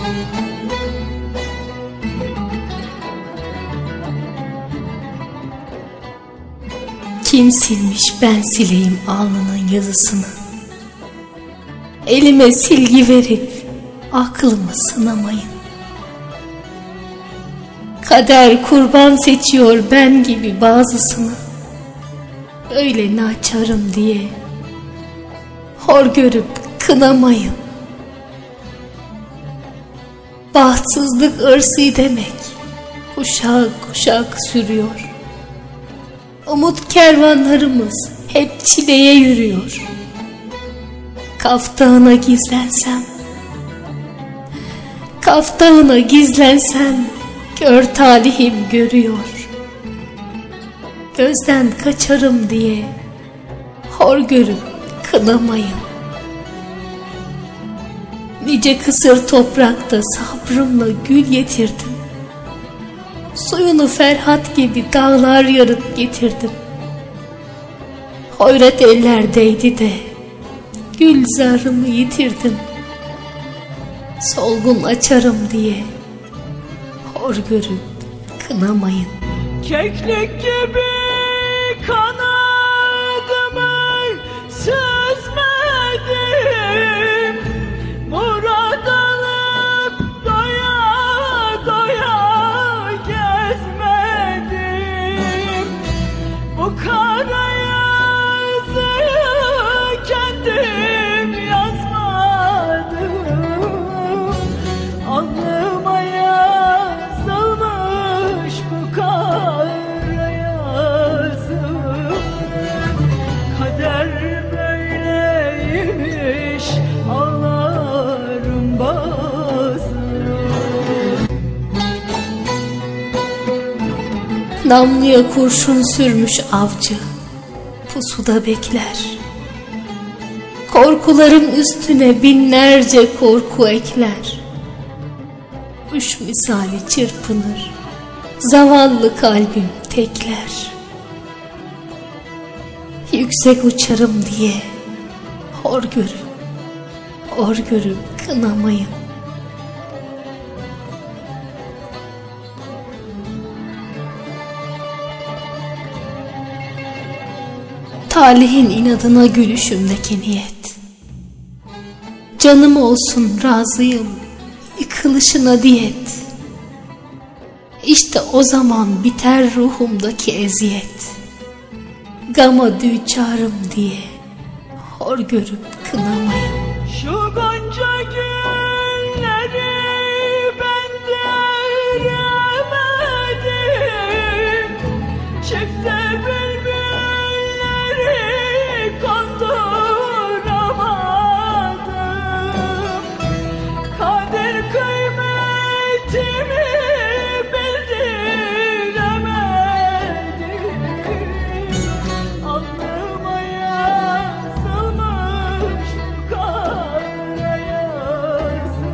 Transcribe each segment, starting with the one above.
Kim silmiş ben sileyim alnının yazısını? Elime silgi verip aklımı sınamayın. Kader kurban seçiyor ben gibi bazısını. Öyle naçarım diye hor görüp kınamayın. Bahtsızlık ırsi demek kuşak kuşak sürüyor. Umut kervanlarımız hep çileye yürüyor. Kaftağına gizlensem, kaftağına gizlensem kör talihim görüyor. Gözden kaçarım diye hor görüp kınamayın. Nice kısır toprakta sabrımla gül getirdim. Suyunu Ferhat gibi dağlar yarıp getirdim. Hoyrat ellerdeydi de gülzarımı yitirdim. Solgun açarım diye hor görüp kınamayın. Keklik gibi kanadımı süzmedim, murad alıp doya doya gezmedim. Bu kara yazıyı kendim yazmadım, alnıma yazılmış bu kara yazı. Kader böyleymiş, ağlarım bazı. Namluya kurşun sürmüş avcı pusuda bekler. Korkularım üstüne binlerce korku ekler. Kuş misali çırpınır zavallı kalbim tekler. Yüksek uçarım diye hor görüp kınamayın. Talihin inadına gülüşümdeki niyet. Canım olsun razıyım yıkılışına diyet. İşte o zaman biter ruhumdaki eziyet. Gama düçarım diye hor görüp kınamayın. Şu gonca gülleri ben göremedim, çifte bülbülleri konduramadım. Kadir kıymetimi bildiremedim, alnıma yazılmış bu kara yazı.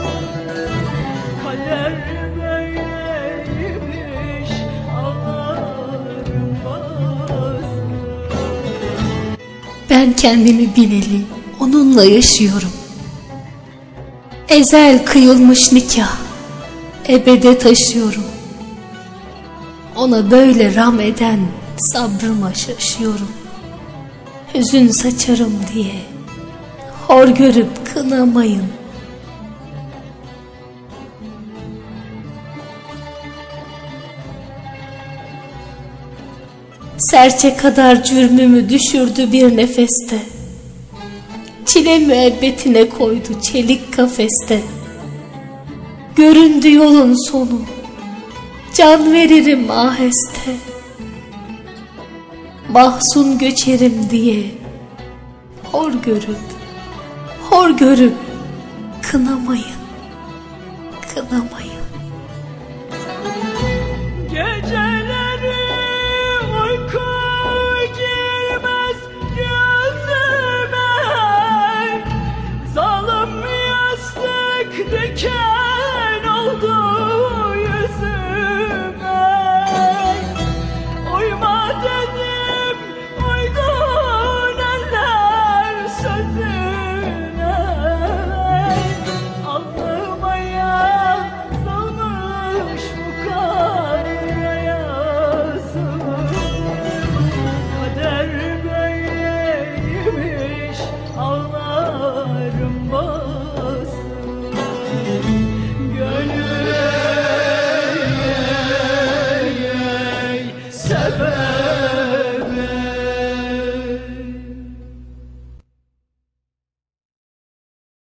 Kader böyleymiş, ağlarım bazı. Ben kendimi bileli onunla yaşıyorum. Ezel kıyılmış nikah ebede taşıyorum. Ona böyle ram eden sabrıma şaşıyorum. Hüzün saçarım diye hor görüp kınamayın. Serçe kadar cürmümü düşürdü bir nefeste. Çile müebbetine koydu çelik kafeste. Göründü yolun sonu, can veririm aheste. Mahzun göçerim diye hor görüp kınamayın. Geceleri uyku girmez gözüme, zalim yastık diken oldu yüzüme. Uyma dedim, uydun eller sözüne, alnıma sever